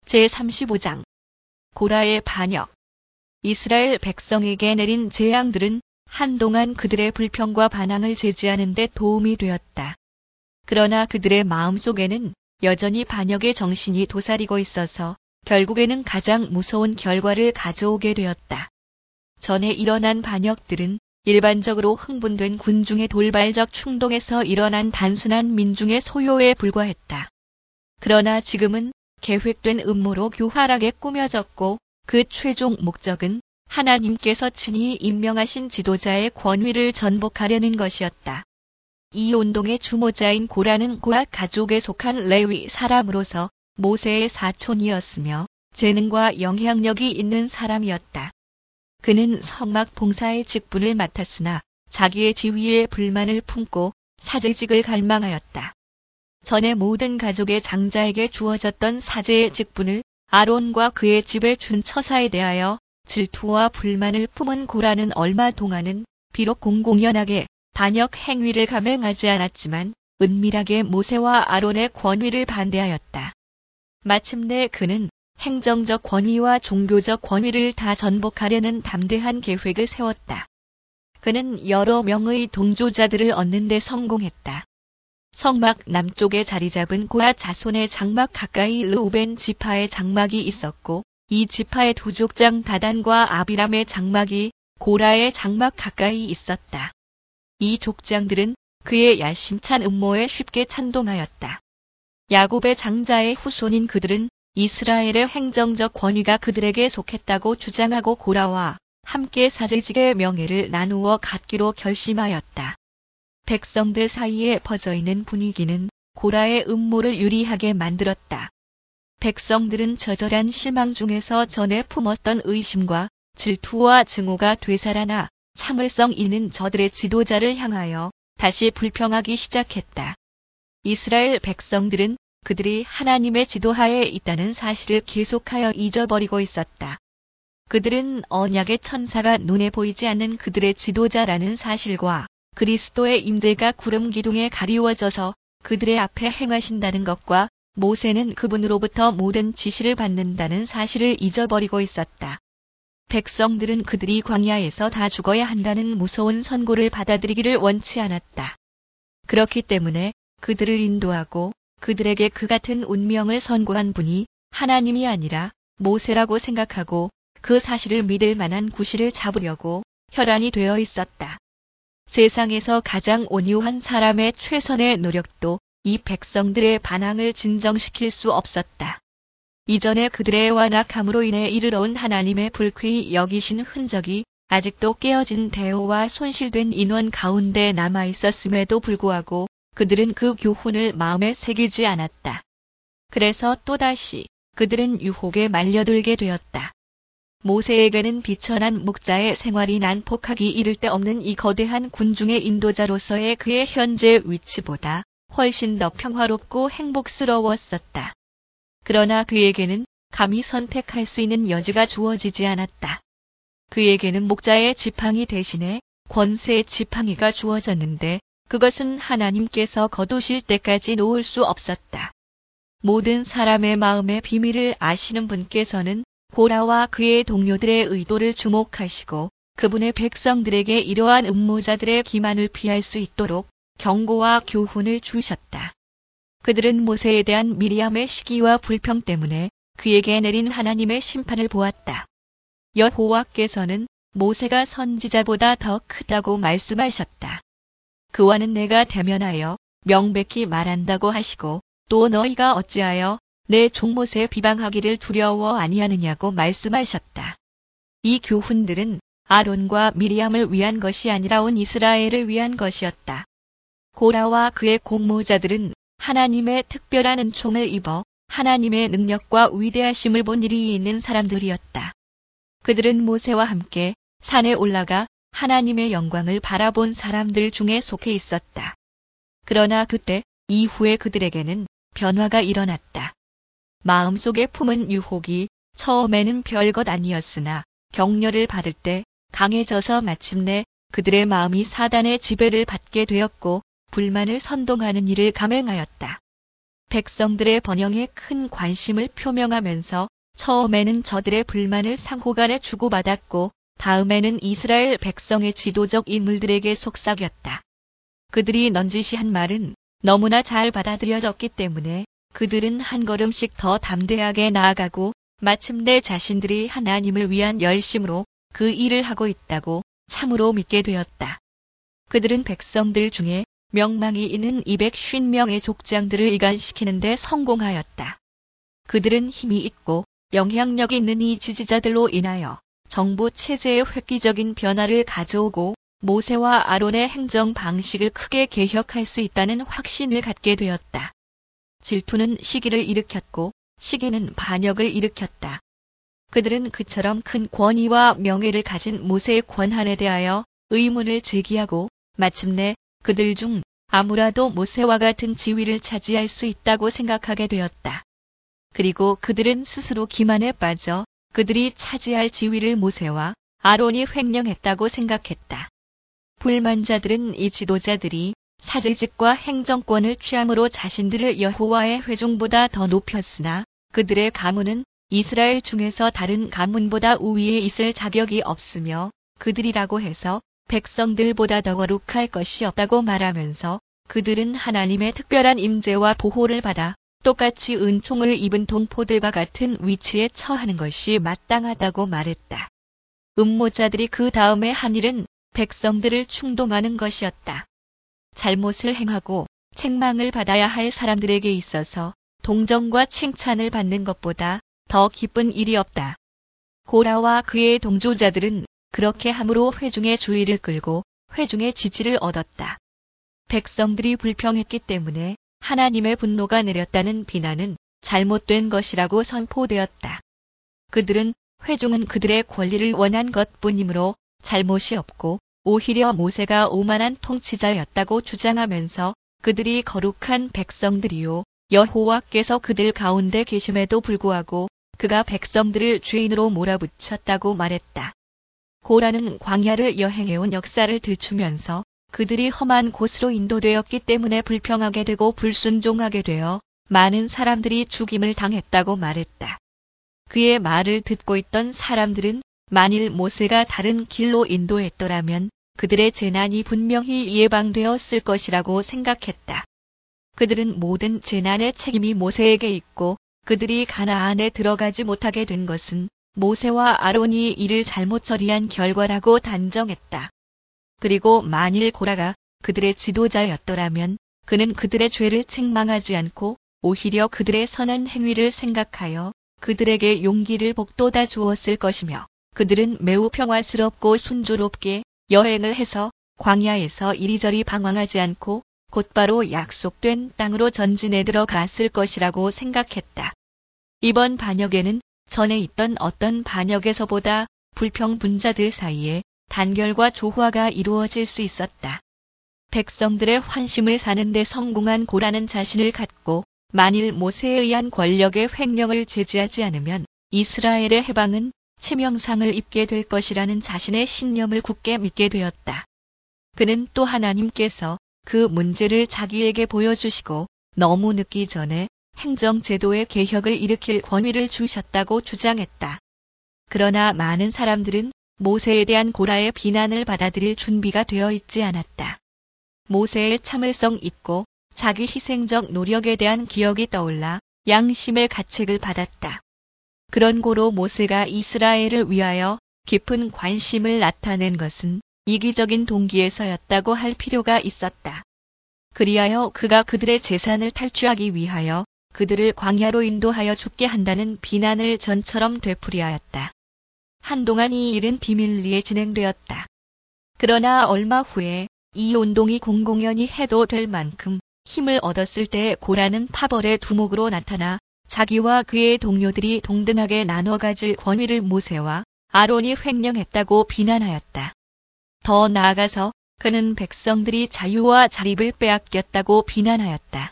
제35장 고라의 반역. 이스라엘 백성에게 내린 재앙들은 한동안 그들의 불평과 반항을 제지하는 데 도움이 되었다. 그러나 그들의 마음속에는 여전히 반역의 정신이 도사리고 있어서 결국에는 가장 무서운 결과를 가져오게 되었다. 전에 일어난 반역들은 일반적으로 흥분된 군중의 돌발적 충동에서 일어난 단순한 민중의 소요에 불과했다. 그러나 지금은 계획된 음모로 교활하게 꾸며졌고 그 최종 목적은 하나님께서 친히 임명하신 지도자의 권위를 전복하려는 것이었다. 이 운동의 주모자인 고라는 고앗 가족에 속한 레위 사람으로서 모세의 사촌이었으며 재능과 영향력이 있는 사람이었다. 그는 성막 봉사의 직분을 맡았으나 자기의 지위에 불만을 품고 사제직을 갈망하였다. 전에 모든 가족의 장자에게 주어졌던 사제의 직분을 아론과 그의 집에 준 처사에 대하여 질투와 불만을 품은 고라는 얼마 동안은 비록 공공연하게 반역 행위를 감행하지 않았지만 은밀하게 모세와 아론의 권위를 반대하였다. 마침내 그는 행정적 권위와 종교적 권위를 다 전복하려는 담대한 계획을 세웠다. 그는 여러 명의 동조자들을 얻는 데 성공했다. 성막 남쪽에 자리 잡은 고앗 자손의 장막 가까이 르우벤 지파의 장막이 있었고 이 지파의 두 족장 다단과 아비람의 장막이 고라의 장막 가까이 있었다. 이 족장들은 그의 야심찬 음모에 쉽게 찬동하였다. 야곱의 장자의 후손인 그들은 이스라엘의 행정적 권위가 그들에게 속했다고 주장하고 고라와 함께 사제직의 명예를 나누어 갖기로 결심하였다. 백성들 사이에 퍼져있는 분위기는 고라의 음모를 유리하게 만들었다. 백성들은 처절한 실망 중에서 전에 품었던 의심과 질투와 증오가 되살아나 참을성 있는 저들의 지도자를 향하여 다시 불평하기 시작했다. 이스라엘 백성들은 그들이 하나님의 지도하에 있다는 사실을 계속하여 잊어버리고 있었다. 그들은 언약의 천사가 눈에 보이지 않는 그들의 지도자라는 사실과 그리스도의 임재가 구름 기둥에 가리워져서 그들의 앞에 행하신다는 것과 모세는 그분으로부터 모든 지시를 받는다는 사실을 잊어버리고 있었다. 백성들은 그들이 광야에서 다 죽어야 한다는 무서운 선고를 받아들이기를 원치 않았다. 그렇기 때문에 그들을 인도하고 그들에게 그 같은 운명을 선고한 분이 하나님이 아니라 모세라고 생각하고 그 사실을 믿을 만한 구실을 잡으려고 혈안이 되어 있었다. 세상에서 가장 온유한 사람의 최선의 노력도 이 백성들의 반항을 진정시킬 수 없었다. 이전에 그들의 완악함으로 인해 이르러온 하나님의 불쾌히 여기신 흔적이 아직도 깨어진 대오와 손실된 인원 가운데 남아 있었음에도 불구하고 그들은 그 교훈을 마음에 새기지 않았다. 그래서 또다시 그들은 유혹에 말려들게 되었다. 모세에게는 비천한 목자의 생활이 난폭하기 이를 데 없는 이 거대한 군중의 인도자로서의 그의 현재 위치보다 훨씬 더 평화롭고 행복스러웠었다. 그러나 그에게는 감히 선택할 수 있는 여지가 주어지지 않았다. 그에게는 목자의 지팡이 대신에 권세의 지팡이가 주어졌는데 그것은 하나님께서 거두실 때까지 놓을 수 없었다. 모든 사람의 마음의 비밀을 아시는 분께서는 고라와 그의 동료들의 의도를 주목하시고 그분의 백성들에게 이러한 음모자들의 기만을 피할 수 있도록 경고와 교훈을 주셨다. 그들은 모세에 대한 미리암의 시기와 불평 때문에 그에게 내린 하나님의 심판을 보았다. 여호와께서는 모세가 선지자보다 더 크다고 말씀하셨다. 그와는 내가 대면하여 명백히 말한다고 하시고 또 너희가 어찌하여 내 종 모세 비방하기를 두려워 아니하느냐고 말씀하셨다. 이 교훈들은 아론과 미리암을 위한 것이 아니라 온 이스라엘을 위한 것이었다. 고라와 그의 공모자들은 하나님의 특별한 은총을 입어 하나님의 능력과 위대하심을 본 일이 있는 사람들이었다. 그들은 모세와 함께 산에 올라가 하나님의 영광을 바라본 사람들 중에 속해 있었다. 그러나 그때 이후에 그들에게는 변화가 일어났다. 마음속에 품은 유혹이 처음에는 별것 아니었으나 격려를 받을 때 강해져서 마침내 그들의 마음이 사단의 지배를 받게 되었고 불만을 선동하는 일을 감행하였다. 백성들의 번영에 큰 관심을 표명하면서 처음에는 저들의 불만을 상호간에 주고받았고 다음에는 이스라엘 백성의 지도적 인물들에게 속삭였다. 그들이 넌지시한 말은 너무나 잘 받아들여졌기 때문에 그들은 한 걸음씩 더 담대하게 나아가고 마침내 자신들이 하나님을 위한 열심으로 그 일을 하고 있다고 참으로 믿게 되었다. 그들은 백성들 중에 명망이 있는 250명의 족장들을 이간시키는 데 성공하였다. 그들은 힘이 있고 영향력이 있는 이 지지자들로 인하여 정부 체제의 획기적인 변화를 가져오고 모세와 아론의 행정 방식을 크게 개혁할 수 있다는 확신을 갖게 되었다. 질투는 시기를 일으켰고 시기는 반역을 일으켰다. 그들은 그처럼 큰 권위와 명예를 가진 모세의 권한에 대하여 의문을 제기하고 마침내 그들 중 아무라도 모세와 같은 지위를 차지할 수 있다고 생각하게 되었다. 그리고 그들은 스스로 기만에 빠져 그들이 차지할 지위를 모세와 아론이 횡령했다고 생각했다. 불만자들은 이 지도자들이 사제직과 행정권을 취함으로 자신들을 여호와의 회중보다 더 높였으나 그들의 가문은 이스라엘 중에서 다른 가문보다 우위에 있을 자격이 없으며 그들이라고 해서 백성들보다 더 거룩할 것이 없다고 말하면서 그들은 하나님의 특별한 임재와 보호를 받아 똑같이 은총을 입은 동포들과 같은 위치에 처하는 것이 마땅하다고 말했다. 음모자들이 그 다음에 한 일은 백성들을 충동하는 것이었다. 잘못을 행하고 책망을 받아야 할 사람들에게 있어서 동정과 칭찬을 받는 것보다 더 기쁜 일이 없다. 고라와 그의 동조자들은 그렇게 함으로 회중의 주의를 끌고 회중의 지지를 얻었다. 백성들이 불평했기 때문에 하나님의 분노가 내렸다는 비난은 잘못된 것이라고 선포되었다. 그들은 회중은 그들의 권리를 원한 것뿐이므로 잘못이 없고 오히려 모세가 오만한 통치자였다고 주장하면서 그들이 거룩한 백성들이요 여호와께서 그들 가운데 계심에도 불구하고 그가 백성들을 죄인으로 몰아붙였다고 말했다. 고라는 광야를 여행해온 역사를 들추면서 그들이 험한 곳으로 인도되었기 때문에 불평하게 되고 불순종하게 되어 많은 사람들이 죽임을 당했다고 말했다. 그의 말을 듣고 있던 사람들은 만일 모세가 다른 길로 인도했더라면 그들의 재난이 분명히 예방되었을 것이라고 생각했다. 그들은 모든 재난의 책임이 모세에게 있고 그들이 가나안에 들어가지 못하게 된 것은 모세와 아론이 이를 잘못 처리한 결과라고 단정했다. 그리고 만일 고라가 그들의 지도자였더라면 그는 그들의 죄를 책망하지 않고 오히려 그들의 선한 행위를 생각하여 그들에게 용기를 북돋아 주었을 것이며 그들은 매우 평화스럽고 순조롭게 여행을 해서 광야에서 이리저리 방황하지 않고 곧바로 약속된 땅으로 전진해 들어갔을 것이라고 생각했다. 이번 반역에는 전에 있던 어떤 반역에서보다 불평분자들 사이에 단결과 조화가 이루어질 수 있었다. 백성들의 환심을 사는 데 성공한 고라는 자신을 갖고 만일 모세에 의한 권력의 횡령을 제지하지 않으면 이스라엘의 해방은 치명상을 입게 될 것이라는 자신의 신념을 굳게 믿게 되었다. 그는 또 하나님께서 그 문제를 자기에게 보여주시고 너무 늦기 전에 행정제도의 개혁을 일으킬 권위를 주셨다고 주장했다. 그러나 많은 사람들은 모세에 대한 고라의 비난을 받아들일 준비가 되어 있지 않았다. 모세의 참을성 있고 자기 희생적 노력에 대한 기억이 떠올라 양심의 가책을 받았다. 그런 고로 모세가 이스라엘을 위하여 깊은 관심을 나타낸 것은 이기적인 동기에서였다고 할 필요가 있었다. 그리하여 그가 그들의 재산을 탈취하기 위하여 그들을 광야로 인도하여 죽게 한다는 비난을 전처럼 되풀이하였다. 한동안 이 일은 비밀리에 진행되었다. 그러나 얼마 후에 이 운동이 공공연히 해도 될 만큼 힘을 얻었을 때 고라는 파벌의 두목으로 나타나 자기와 그의 동료들이 동등하게 나눠 가질 권위를 모세와 아론이 횡령했다고 비난하였다. 더 나아가서 그는 백성들이 자유와 자립을 빼앗겼다고 비난하였다.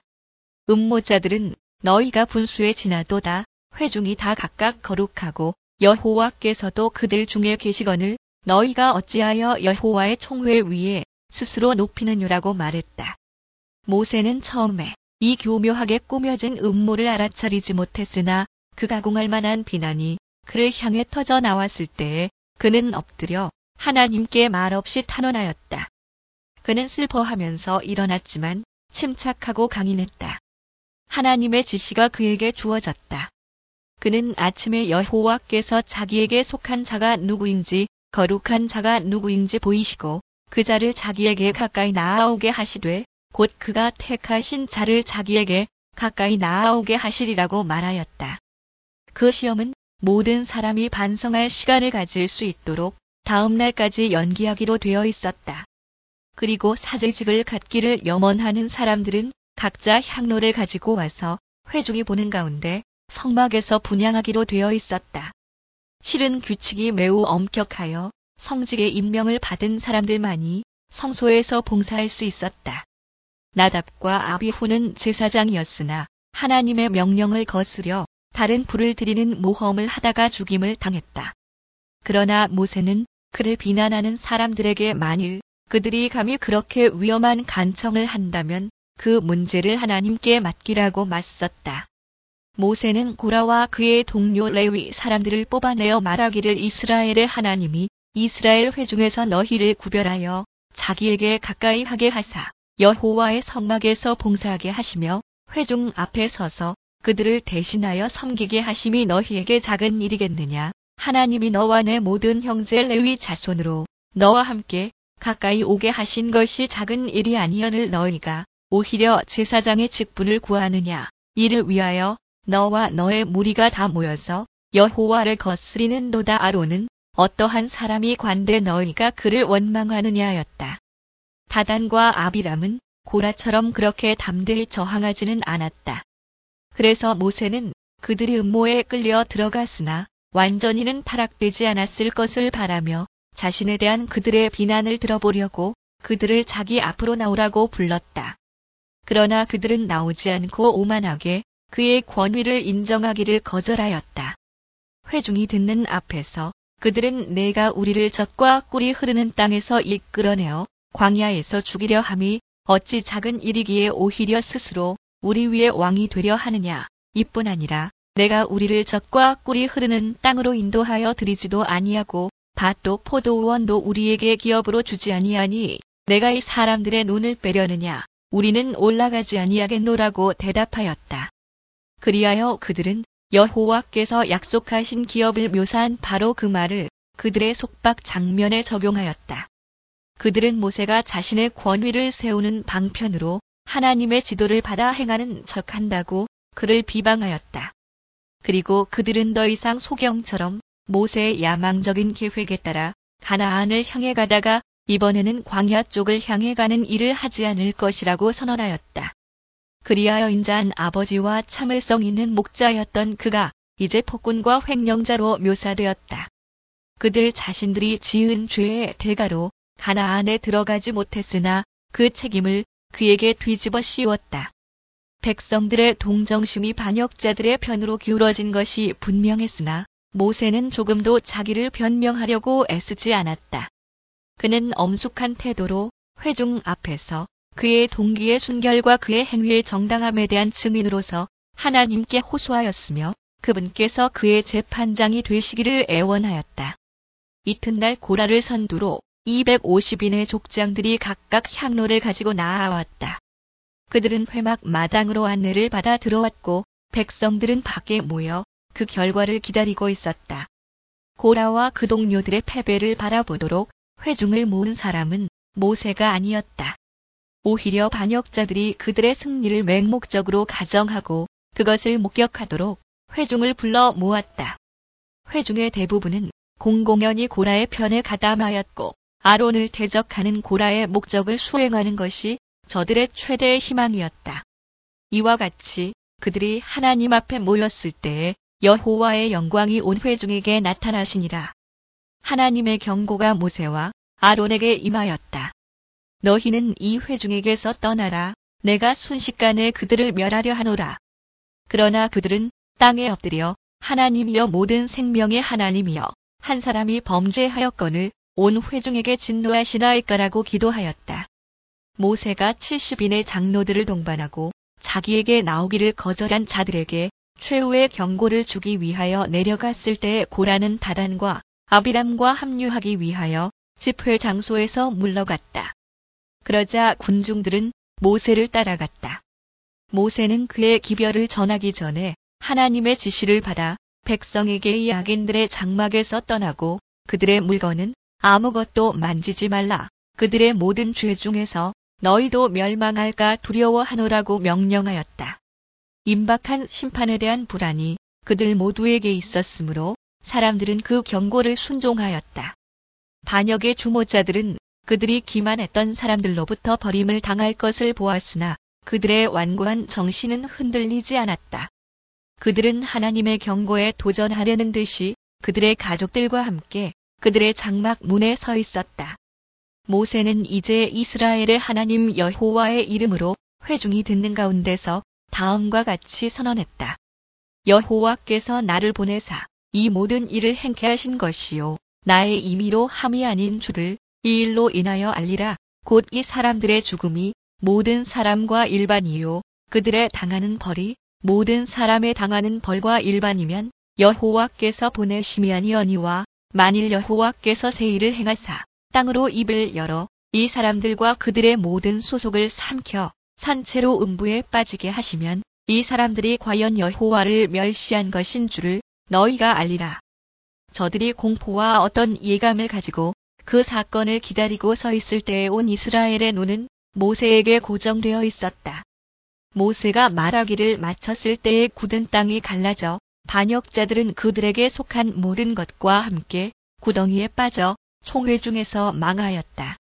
음모자들은 너희가 분수에 지나도다 회중이 다 각각 거룩하고 여호와께서도 그들 중에 계시거늘 너희가 어찌하여 여호와의 총회 위에 스스로 높이느냐라고 말했다. 모세는 처음에 이 교묘하게 꾸며진 음모를 알아차리지 못했으나 그가 공할 만한 비난이 그를 향해 터져 나왔을 때에 그는 엎드려 하나님께 말없이 탄원하였다. 그는 슬퍼하면서 일어났지만 침착하고 강인했다. 하나님의 지시가 그에게 주어졌다. 그는 아침에 여호와께서 자기에게 속한 자가 누구인지 거룩한 자가 누구인지 보이시고 그 자를 자기에게 가까이 나아오게 하시되 곧 그가 택하신 자를 자기에게 가까이 나아오게 하시리라고 말하였다. 그 시험은 모든 사람이 반성할 시간을 가질 수 있도록 다음 날까지 연기하기로 되어 있었다. 그리고 사제직을 갖기를 염원하는 사람들은 각자 향로를 가지고 와서 회중이 보는 가운데 성막에서 분향하기로 되어 있었다. 실은 규칙이 매우 엄격하여 성직의 임명을 받은 사람들만이 성소에서 봉사할 수 있었다. 나답과 아비후는 제사장이었으나 하나님의 명령을 거스려 다른 불을 드리는 모험을 하다가 죽임을 당했다. 그러나 모세는 그를 비난하는 사람들에게 만일 그들이 감히 그렇게 위험한 간청을 한다면 그 문제를 하나님께 맡기라고 맞섰다. 모세는 고라와 그의 동료 레위 사람들을 뽑아내어 말하기를 이스라엘의 하나님이 이스라엘 회중에서 너희를 구별하여 자기에게 가까이 하게 하사 여호와의 성막에서 봉사하게 하시며 회중 앞에 서서 그들을 대신하여 섬기게 하심이 너희에게 작은 일이겠느냐. 하나님이 너와 내 모든 형제 레위 자손으로 너와 함께 가까이 오게 하신 것이 작은 일이 아니언을 너희가 오히려 제사장의 직분을 구하느냐. 이를 위하여 너와 너의 무리가 다 모여서 여호와를 거스리는도다. 아론은 어떠한 사람이 관대 너희가 그를 원망하느냐 하였다. 다단과 아비람은 고라처럼 그렇게 담대히 저항하지는 않았다. 그래서 모세는 그들의 음모에 끌려 들어갔으나 완전히는 타락되지 않았을 것을 바라며 자신에 대한 그들의 비난을 들어보려고 그들을 자기 앞으로 나오라고 불렀다. 그러나 그들은 나오지 않고 오만하게 그의 권위를 인정하기를 거절하였다. 회중이 듣는 앞에서 그들은 내가 우리를 젖과 꿀이 흐르는 땅에서 이끌어내어 광야에서 죽이려 함이 어찌 작은 일이기에 오히려 스스로 우리 위에 왕이 되려 하느냐. 이뿐 아니라 내가 우리를 젖과 꿀이 흐르는 땅으로 인도하여 드리지도 아니하고 밭도 포도원도 우리에게 기업으로 주지 아니하니 내가 이 사람들의 눈을 빼려느냐. 우리는 올라가지 아니하겠노라고 대답하였다. 그리하여 그들은 여호와께서 약속하신 기업을 묘사한 바로 그 말을 그들의 속박 장면에 적용하였다. 그들은 모세가 자신의 권위를 세우는 방편으로 하나님의 지도를 받아 행하는 척한다고 그를 비방하였다. 그리고 그들은 더 이상 소경처럼 모세의 야망적인 계획에 따라 가나안을 향해 가다가 이번에는 광야 쪽을 향해 가는 일을 하지 않을 것이라고 선언하였다. 그리하여 인자한 아버지와 참을성 있는 목자였던 그가 이제 폭군과 횡령자로 묘사되었다. 그들 자신들이 지은 죄의 대가로 가나안에 들어가지 못했으나 그 책임을 그에게 뒤집어 씌웠다. 백성들의 동정심이 반역자들의 편으로 기울어진 것이 분명했으나 모세는 조금도 자기를 변명하려고 애쓰지 않았다. 그는 엄숙한 태도로 회중 앞에서 그의 동기의 순결과 그의 행위의 정당함에 대한 증인으로서 하나님께 호소하였으며 그분께서 그의 재판장이 되시기를 애원하였다. 이튿날 고라를 선두로 250인의 족장들이 각각 향로를 가지고 나아왔다. 그들은 회막 마당으로 안내를 받아 들어왔고 백성들은 밖에 모여 그 결과를 기다리고 있었다. 고라와 그 동료들의 패배를 바라보도록 회중을 모은 사람은 모세가 아니었다. 오히려 반역자들이 그들의 승리를 맹목적으로 가정하고 그것을 목격하도록 회중을 불러 모았다. 회중의 대부분은 공공연히 고라의 편에 가담하였고 아론을 대적하는 고라의 목적을 수행하는 것이 저들의 최대의 희망이었다. 이와 같이 그들이 하나님 앞에 모였을 때에 여호와의 영광이 온 회중에게 나타나시니라. 하나님의 경고가 모세와 아론에게 임하였다. 너희는 이 회중에게서 떠나라. 내가 순식간에 그들을 멸하려 하노라. 그러나 그들은 땅에 엎드려 하나님이여 모든 생명의 하나님이여 한 사람이 범죄하였거늘 온 회중에게 진노하시나이까라고 기도하였다. 모세가 70인의 장로들을 동반하고 자기에게 나오기를 거절한 자들에게 최후의 경고를 주기 위하여 내려갔을 때에 고라는 다단과 아비람과 합류하기 위하여 집회 장소에서 물러갔다. 그러자 군중들은 모세를 따라갔다. 모세는 그의 기별을 전하기 전에 하나님의 지시를 받아 백성에게 이 악인들의 장막에서 떠나고 그들의 물건은 아무것도 만지지 말라. 그들의 모든 죄 중에서 너희도 멸망할까 두려워하노라고 명령하였다. 임박한 심판에 대한 불안이 그들 모두에게 있었으므로 사람들은 그 경고를 순종하였다. 반역의 주모자들은 그들이 기만했던 사람들로부터 버림을 당할 것을 보았으나 그들의 완고한 정신은 흔들리지 않았다. 그들은 하나님의 경고에 도전하려는 듯이 그들의 가족들과 함께 그들의 장막 문에 서 있었다. 모세는 이제 이스라엘의 하나님 여호와의 이름으로 회중이 듣는 가운데서 다음과 같이 선언했다. 여호와께서 나를 보내사 이 모든 일을 행케 하신 것이요 나의 임의로 함이 아닌 줄을 이 일로 인하여 알리라. 곧 이 사람들의 죽음이 모든 사람과 일반이요 그들의 당하는 벌이 모든 사람의 당하는 벌과 일반이면 여호와께서 보내심이 아니오니와 만일 여호와께서 새 일을 행하사 땅으로 입을 열어 이 사람들과 그들의 모든 소속을 삼켜 산채로 음부에 빠지게 하시면 이 사람들이 과연 여호와를 멸시한 것인 줄을 너희가 알리라. 저들이 공포와 어떤 예감을 가지고 그 사건을 기다리고 서 있을 때에 온 이스라엘의 눈은 모세에게 고정되어 있었다. 모세가 말하기를 마쳤을 때에 굳은 땅이 갈라져 반역자들은 그들에게 속한 모든 것과 함께 구덩이에 빠져 총회 중에서 망하였다.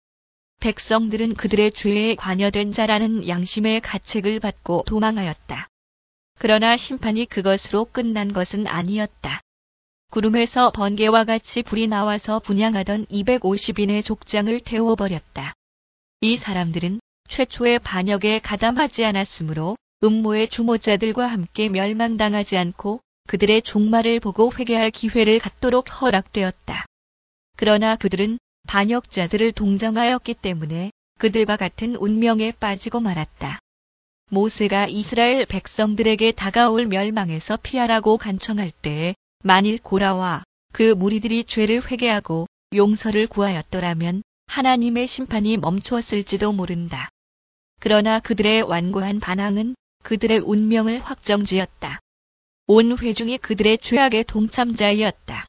백성들은 그들의 죄에 관여된 자라는 양심의 가책을 받고 도망하였다. 그러나 심판이 그것으로 끝난 것은 아니었다. 구름에서 번개와 같이 불이 나와서 분향하던 250인의 족장을 태워버렸다. 이 사람들은 최초의 반역에 가담하지 않았으므로 음모의 주모자들과 함께 멸망당하지 않고 그들의 종말을 보고 회개할 기회를 갖도록 허락되었다. 그러나 그들은 반역자들을 동정하였기 때문에 그들과 같은 운명에 빠지고 말았다. 모세가 이스라엘 백성들에게 다가올 멸망에서 피하라고 간청할 때에 만일 고라와 그 무리들이 죄를 회개하고 용서를 구하였더라면 하나님의 심판이 멈추었을지도 모른다. 그러나 그들의 완고한 반항은 그들의 운명을 확정지었다. 온 회중이 그들의 죄악의 동참자이었다.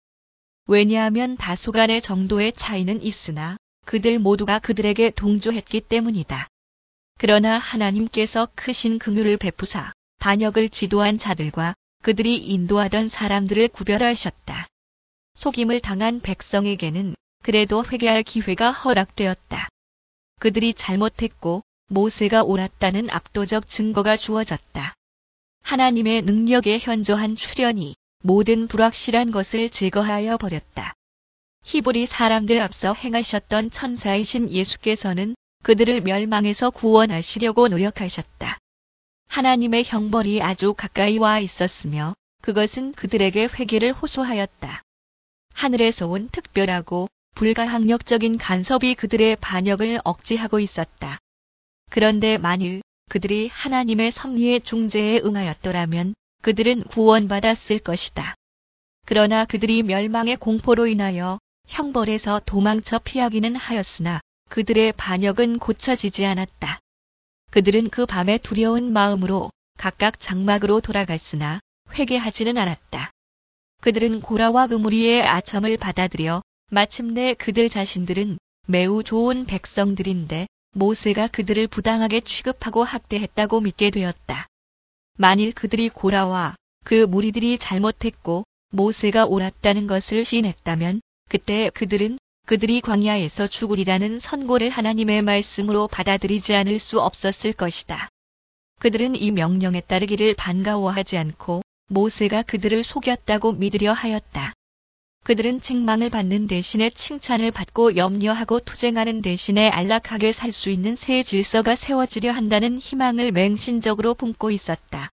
왜냐하면 다소간의 정도의 차이는 있으나 그들 모두가 그들에게 동조했기 때문이다. 그러나 하나님께서 크신 긍휼을 베푸사 반역을 지도한 자들과 그들이 인도하던 사람들을 구별하셨다. 속임을 당한 백성에게는 그래도 회개할 기회가 허락되었다. 그들이 잘못했고 모세가 옳았다는 압도적 증거가 주어졌다. 하나님의 능력에 현저한 출현이 모든 불확실한 것을 제거하여 버렸다. 히브리 사람들 앞서 행하셨던 천사이신 예수께서는 그들을 멸망에서 구원하시려고 노력하셨다. 하나님의 형벌이 아주 가까이 와 있었으며 그것은 그들에게 회개를 호소하였다. 하늘에서 온 특별하고 불가항력적인 간섭이 그들의 반역을 억제하고 있었다. 그런데 만일 그들이 하나님의 섭리의 중재에 응하였더라면 그들은 구원받았을 것이다. 그러나 그들이 멸망의 공포로 인하여 형벌에서 도망쳐 피하기는 하였으나 그들의 반역은 고쳐지지 않았다. 그들은 그 밤에 두려운 마음으로 각각 장막으로 돌아갔으나 회개하지는 않았다. 그들은 고라와 그 무리의 아첨을 받아들여 마침내 그들 자신들은 매우 좋은 백성들인데 모세가 그들을 부당하게 취급하고 학대했다고 믿게 되었다. 만일 그들이 고라와 그 무리들이 잘못했고 모세가 옳았다는 것을 시인했다면 그때 그들은 그들이 광야에서 죽으리라는 선고를 하나님의 말씀으로 받아들이지 않을 수 없었을 것이다. 그들은 이 명령에 따르기를 반가워하지 않고 모세가 그들을 속였다고 믿으려 하였다. 그들은 책망을 받는 대신에 칭찬을 받고 염려하고 투쟁하는 대신에 안락하게 살 수 있는 새 질서가 세워지려 한다는 희망을 맹신적으로 품고 있었다.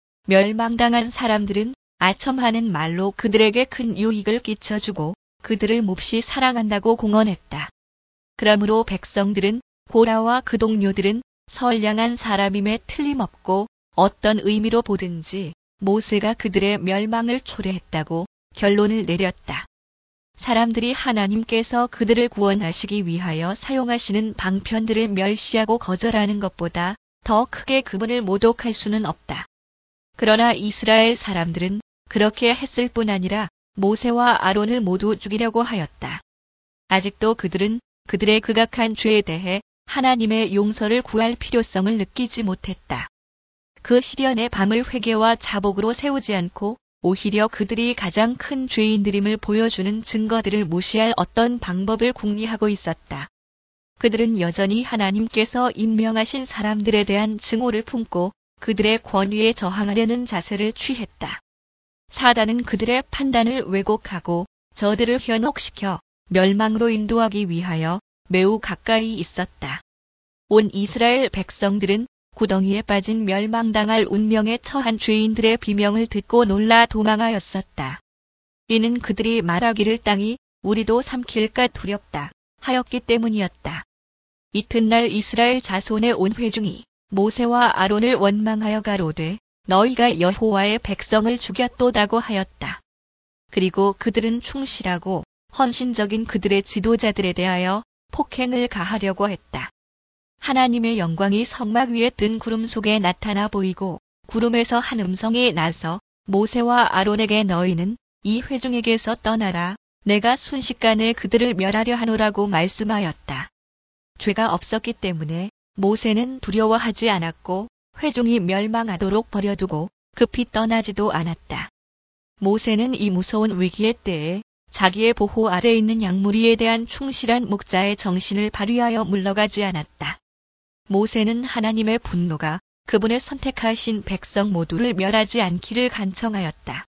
멸망당한 사람들은 아첨하는 말로 그들에게 큰 유익을 끼쳐주고 그들을 몹시 사랑한다고 공언했다. 그러므로 백성들은 고라와 그 동료들은 선량한 사람임에 틀림없고 어떤 의미로 보든지 모세가 그들의 멸망을 초래했다고 결론을 내렸다. 사람들이 하나님께서 그들을 구원하시기 위하여 사용하시는 방편들을 멸시하고 거절하는 것보다 더 크게 그분을 모독할 수는 없다. 그러나 이스라엘 사람들은 그렇게 했을 뿐 아니라 모세와 아론을 모두 죽이려고 하였다. 아직도 그들은 그들의 극악한 죄에 대해 하나님의 용서를 구할 필요성을 느끼지 못했다. 그 시련의 밤을 회개와 자복으로 세우지 않고 오히려 그들이 가장 큰 죄인들임을 보여주는 증거들을 무시할 어떤 방법을 궁리하고 있었다. 그들은 여전히 하나님께서 임명하신 사람들에 대한 증오를 품고 그들의 권위에 저항하려는 자세를 취했다. 사단은 그들의 판단을 왜곡하고 저들을 현혹시켜 멸망으로 인도하기 위하여 매우 가까이 있었다. 온 이스라엘 백성들은 구덩이에 빠진 멸망당할 운명에 처한 죄인들의 비명을 듣고 놀라 도망하였었다. 이는 그들이 말하기를 땅이 우리도 삼킬까 두렵다 하였기 때문이었다. 이튿날 이스라엘 자손의 온 회중이 모세와 아론을 원망하여 가로되 너희가 여호와의 백성을 죽였도다고 하였다. 그리고 그들은 충실하고 헌신적인 그들의 지도자들에 대하여 폭행을 가하려고 했다. 하나님의 영광이 성막 위에 뜬 구름 속에 나타나 보이고 구름에서 한 음성이 나서 모세와 아론에게 너희는 이 회중에게서 떠나라. 내가 순식간에 그들을 멸하려 하노라고 말씀하였다. 죄가 없었기 때문에 모세는 두려워하지 않았고 회중이 멸망하도록 버려두고 급히 떠나지도 않았다. 모세는 이 무서운 위기의 때에 자기의 보호 아래 있는 양무리에 대한 충실한 목자의 정신을 발휘하여 물러가지 않았다. 모세는 하나님의 분노가 그분의 선택하신 백성 모두를 멸하지 않기를 간청하였다.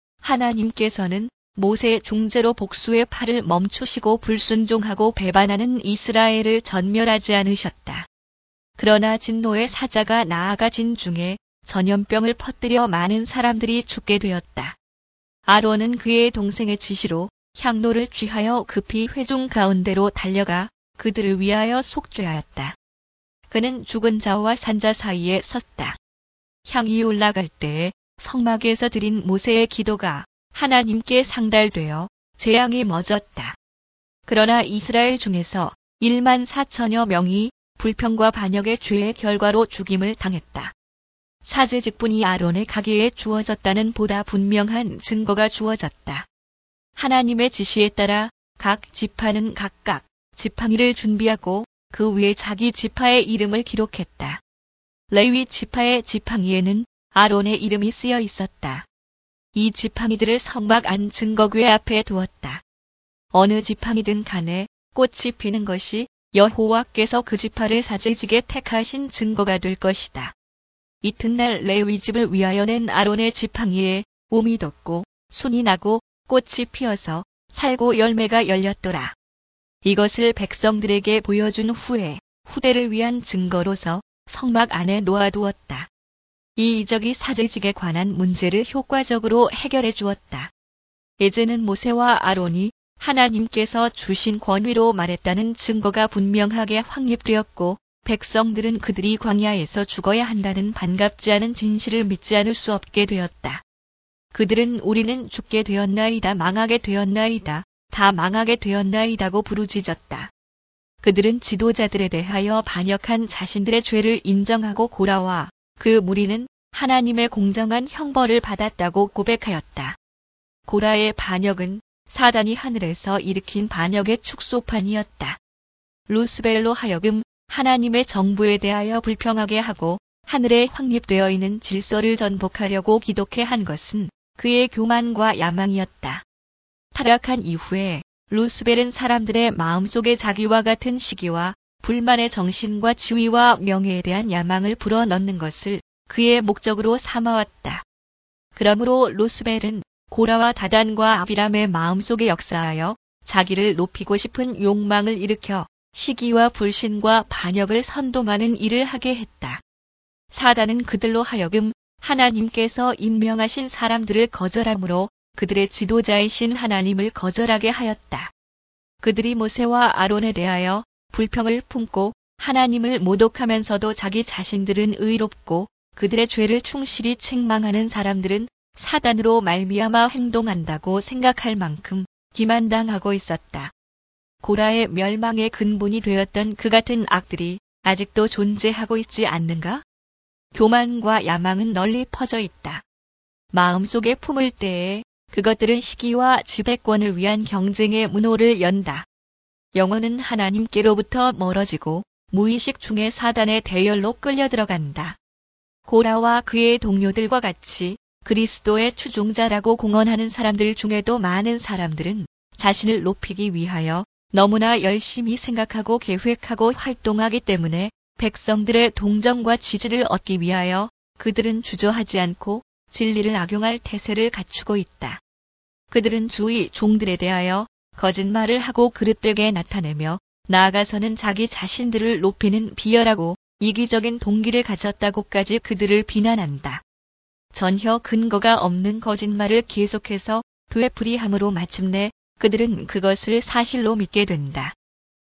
하나님께서는 모세의 중재로 복수의 팔을 멈추시고 불순종하고 배반하는 이스라엘을 전멸하지 않으셨다. 그러나 진노의 사자가 나아가진 중에 전염병을 퍼뜨려 많은 사람들이 죽게 되었다. 아론은 그의 동생의 지시로 향로를 쥐하여 급히 회중 가운데로 달려가 그들을 위하여 속죄하였다. 그는 죽은 자와 산 자 사이에 섰다. 향이 올라갈 때에 성막에서 드린 모세의 기도가 하나님께 상달되어 재앙이 멎었다. 그러나 이스라엘 중에서 1만 4천여 명이 불평과 반역의 죄의 결과로 죽임을 당했다. 사제직분이 아론의 가계에 주어졌다는 보다 분명한 증거가 주어졌다. 하나님의 지시에 따라 각 지파는 각각 지팡이를 준비하고 그 위에 자기 지파의 이름을 기록했다. 레위 지파의 지팡이에는 아론의 이름이 쓰여 있었다. 이 지팡이들을 성막 안 증거궤 앞에 두었다. 어느 지팡이든 간에 꽃이 피는 것이 여호와께서 그 지파를 사제직에 택하신 증거가 될 것이다. 이튿날 레위 집을 위하여 낸 아론의 지팡이에 옴이 돋고 순이 나고 꽃이 피어서 살고 열매가 열렸더라. 이것을 백성들에게 보여준 후에 후대를 위한 증거로서 성막 안에 놓아두었다. 이 이적이 사제직에 관한 문제를 효과적으로 해결해 주었다. 이제는 모세와 아론이 하나님께서 주신 권위로 말했다는 증거가 분명하게 확립되었고 백성들은 그들이 광야에서 죽어야 한다는 반갑지 않은 진실을 믿지 않을 수 없게 되었다. 그들은 우리는 죽게 되었나이다, 망하게 되었나이다, 다 망하게 되었나이다고 부르짖었다. 그들은 지도자들에 대하여 반역한 자신들의 죄를 인정하고 고라와 그 무리는 하나님의 공정한 형벌을 받았다고 고백하였다. 고라의 반역은 사단이 하늘에서 일으킨 반역의 축소판이었다. 루스벨로 하여금 하나님의 정부에 대하여 불평하게 하고 하늘에 확립되어 있는 질서를 전복하려고 기독해 한 것은 그의 교만과 야망이었다. 타락한 이후에 루스벨은 사람들의 마음속에 자기와 같은 시기와 불만의 정신과 지위와 명예에 대한 야망을 불어넣는 것을 그의 목적으로 삼아왔다. 그러므로 루스벨은 고라와 다단과 아비람의 마음속에 역사하여 자기를 높이고 싶은 욕망을 일으켜 시기와 불신과 반역을 선동하는 일을 하게 했다. 사단은 그들로 하여금 하나님께서 임명하신 사람들을 거절함으로 그들의 지도자이신 하나님을 거절하게 하였다. 그들이 모세와 아론에 대하여 불평을 품고 하나님을 모독하면서도 자기 자신들은 의롭고 그들의 죄를 충실히 책망하는 사람들은 사단으로 말미암아 행동한다고 생각할 만큼 기만당하고 있었다. 고라의 멸망의 근본이 되었던 그 같은 악들이 아직도 존재하고 있지 않는가? 교만과 야망은 널리 퍼져 있다. 마음속에 품을 때에 그것들은 시기와 지배권을 위한 경쟁의 문호를 연다. 영혼은 하나님께로부터 멀어지고 무의식 중에 사단의 대열로 끌려 들어간다. 고라와 그의 동료들과 같이 그리스도의 추종자라고 공언하는 사람들 중에도 많은 사람들은 자신을 높이기 위하여 너무나 열심히 생각하고 계획하고 활동하기 때문에 백성들의 동정과 지지를 얻기 위하여 그들은 주저하지 않고 진리를 악용할 태세를 갖추고 있다. 그들은 주의 종들에 대하여 거짓말을 하고 그릇되게 나타내며 나아가서는 자기 자신들을 높이는 비열하고 이기적인 동기를 가졌다고까지 그들을 비난한다. 전혀 근거가 없는 거짓말을 계속해서 되풀이함으로 마침내 그들은 그것을 사실로 믿게 된다.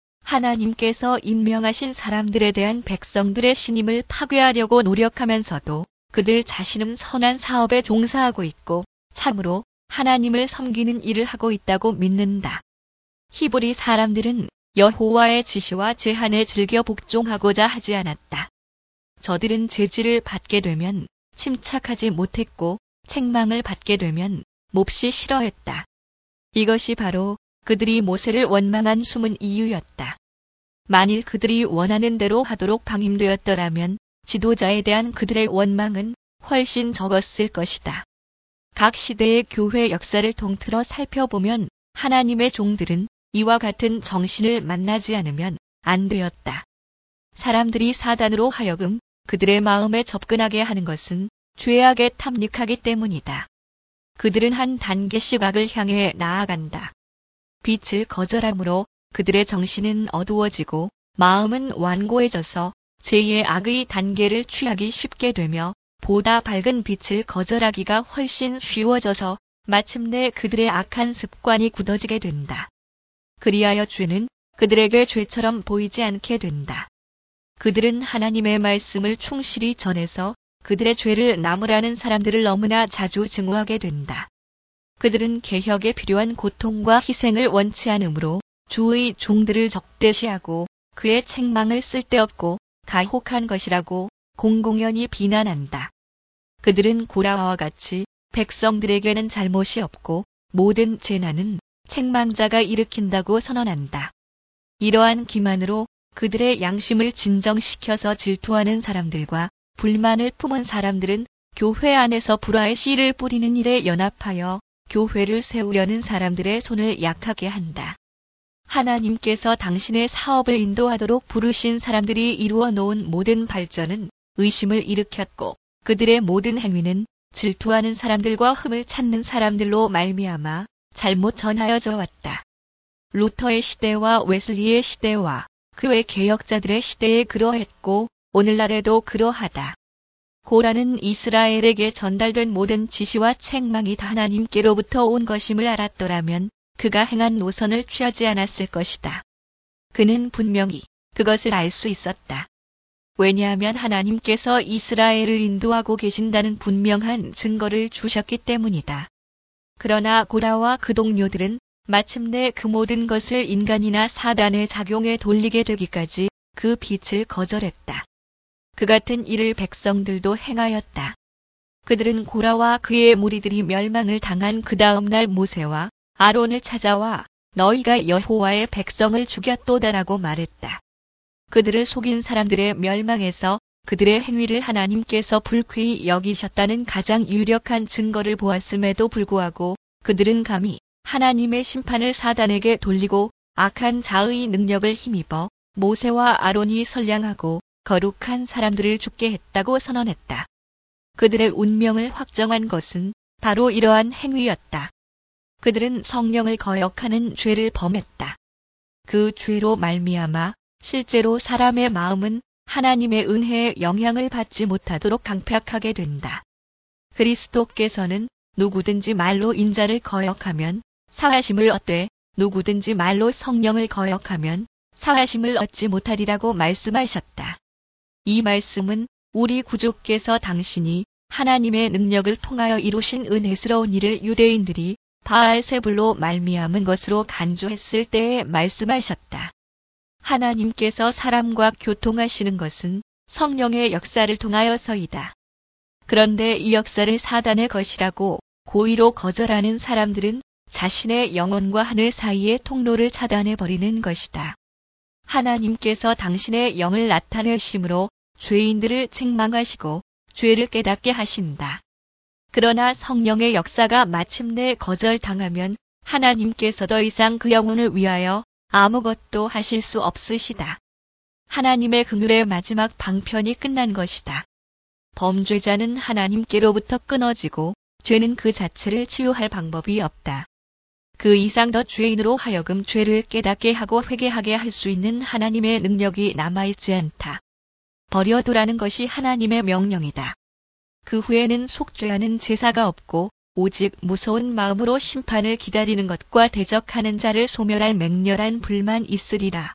하나님께서 임명하신 사람들에 대한 백성들의 신임을 파괴하려고 노력하면서도 그들 자신은 선한 사업에 종사하고 있고 참으로 하나님을 섬기는 일을 하고 있다고 믿는다. 히브리 사람들은 여호와의 지시와 제한에 즐겨 복종하고자 하지 않았다. 저들은 제지를 받게 되면 침착하지 못했고 책망을 받게 되면 몹시 싫어했다. 이것이 바로 그들이 모세를 원망한 숨은 이유였다. 만일 그들이 원하는 대로 하도록 방임되었더라면 지도자에 대한 그들의 원망은 훨씬 적었을 것이다. 각 시대의 교회 역사를 통틀어 살펴보면 하나님의 종들은 이와 같은 정신을 만나지 않으면 안 되었다. 사람들이 사단으로 하여금 그들의 마음에 접근하게 하는 것은 죄악에 탐닉하기 때문이다. 그들은 한 단계씩 악을 향해 나아간다. 빛을 거절함으로 그들의 정신은 어두워지고 마음은 완고해져서 제2의 악의 단계를 취하기 쉽게 되며 보다 밝은 빛을 거절하기가 훨씬 쉬워져서 마침내 그들의 악한 습관이 굳어지게 된다. 그리하여 죄는 그들에게 죄처럼 보이지 않게 된다. 그들은 하나님의 말씀을 충실히 전해서 그들의 죄를 나무라는 사람들을 너무나 자주 증오하게 된다. 그들은 개혁에 필요한 고통과 희생을 원치 않으므로 주의 종들을 적대시하고 그의 책망을 쓸데없고 가혹한 것이라고 공공연히 비난한다. 그들은 고라와 같이 백성들에게는 잘못이 없고 모든 재난은 책망자가 일으킨다고 선언한다. 이러한 기만으로 그들의 양심을 진정시켜서 질투하는 사람들과 불만을 품은 사람들은 교회 안에서 불화의 씨를 뿌리는 일에 연합하여 교회를 세우려는 사람들의 손을 약하게 한다. 하나님께서 당신의 사업을 인도하도록 부르신 사람들이 이루어 놓은 모든 발전은 의심을 일으켰고 그들의 모든 행위는 질투하는 사람들과 흠을 찾는 사람들로 말미암아 잘못 전하여져 왔다. 루터의 시대와 웨슬리의 시대와 그 외 개혁자들의 시대에 그러했고 오늘날에도 그러하다. 고라는 이스라엘에게 전달된 모든 지시와 책망이 다 하나님께로부터 온 것임을 알았더라면 그가 행한 노선을 취하지 않았을 것이다. 그는 분명히 그것을 알 수 있었다. 왜냐하면 하나님께서 이스라엘을 인도하고 계신다는 분명한 증거를 주셨기 때문이다. 그러나 고라와 그 동료들은 마침내 그 모든 것을 인간이나 사단의 작용에 돌리게 되기까지 그 빛을 거절했다. 그 같은 일을 백성들도 행하였다. 그들은 고라와 그의 무리들이 멸망을 당한 그 다음날 모세와 아론을 찾아와 너희가 여호와의 백성을 죽였도다라고 말했다. 그들을 속인 사람들의 멸망에서 그들의 행위를 하나님께서 불쾌히 여기셨다는 가장 유력한 증거를 보았음에도 불구하고 그들은 감히 하나님의 심판을 사단에게 돌리고 악한 자의 능력을 힘입어 모세와 아론이 선량하고 거룩한 사람들을 죽게 했다고 선언했다. 그들의 운명을 확정한 것은 바로 이러한 행위였다. 그들은 성령을 거역하는 죄를 범했다. 그 죄로 말미암아 실제로 사람의 마음은 하나님의 은혜에 영향을 받지 못하도록 강팍하게 된다. 그리스도께서는 누구든지 말로 인자를 거역하면 사하심을 얻되 누구든지 말로 성령을 거역하면 사하심을 얻지 못하리라고 말씀하셨다. 이 말씀은 우리 구주께서 당신이 하나님의 능력을 통하여 이루신 은혜스러운 일을 유대인들이 바알세불로 말미암은 것으로 간주했을 때에 말씀하셨다. 하나님께서 사람과 교통하시는 것은 성령의 역사를 통하여서이다. 그런데 이 역사를 사단의 것이라고 고의로 거절하는 사람들은 자신의 영혼과 하늘 사이의 통로를 차단해버리는 것이다. 하나님께서 당신의 영을 나타내심으로 죄인들을 책망하시고 죄를 깨닫게 하신다. 그러나 성령의 역사가 마침내 거절당하면 하나님께서 더 이상 그 영혼을 위하여 아무것도 하실 수 없으시다. 하나님의 긍휼의 마지막 방편이 끝난 것이다. 범죄자는 하나님께로부터 끊어지고 죄는 그 자체를 치유할 방법이 없다. 그 이상 더 죄인으로 하여금 죄를 깨닫게 하고 회개하게 할 수 있는 하나님의 능력이 남아있지 않다. 버려두라는 것이 하나님의 명령이다. 그 후에는 속죄하는 제사가 없고 오직 무서운 마음으로 심판을 기다리는 것과 대적하는 자를 소멸할 맹렬한 불만 있으리라.